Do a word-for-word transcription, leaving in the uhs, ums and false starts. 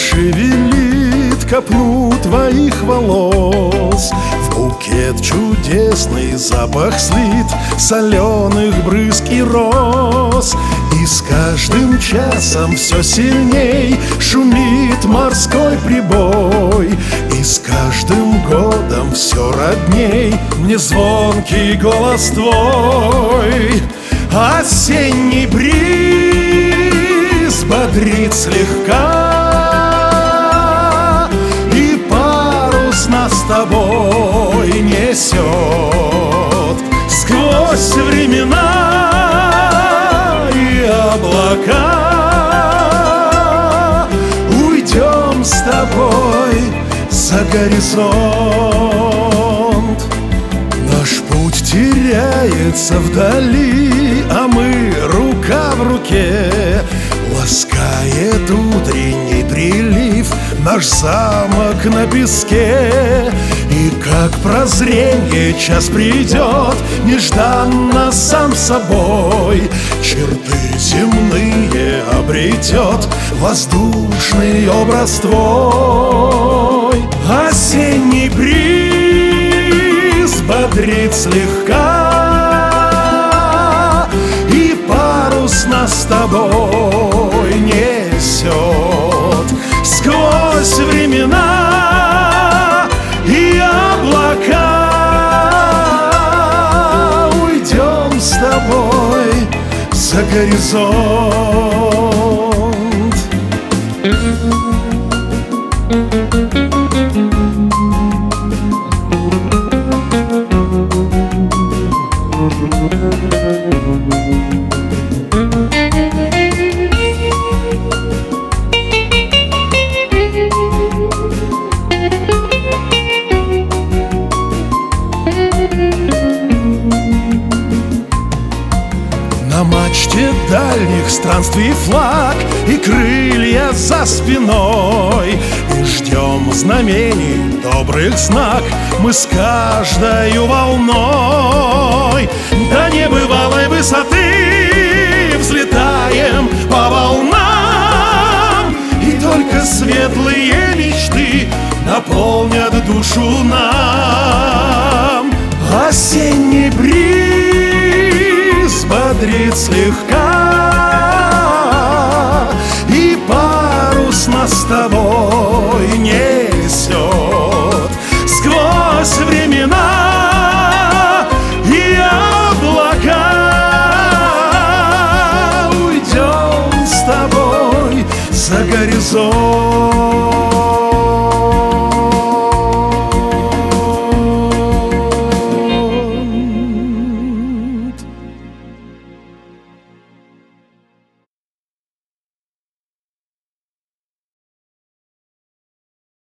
Зашевелит копну твоих волос, в букет чудесный запах слит соленых брызг и роз. И с каждым часом все сильней шумит морской прибой, и с каждым годом все родней мне звонкий голос твой. Осенний бриз бодрит слегка, и парус нас с тобой несет сквозь времена и облака. Уйдем с тобой за горизонт. Наш путь теряется вдали, а мы рука в руке. Ласкает утренний прилив наш замок на песке. И как прозренье час придет нежданно сам собой, черты земные обретет воздушный образ твой. Осенний бриз бодрит слегка, и парус нас с тобой несет сквозь времена и облака. Уйдем с тобой за горизонт. На мачте дальних странствий флаг и крылья за спиной, и ждем знамений, добрых знак мы с каждой волной. До небывалой высоты взлетаем по волнам, и только светлые мечты наполнят душу нам. Осенний бриз бодрит слегка, и парус нас с тобой несет сквозь времена и облака. Уйдем с тобой за горизонт.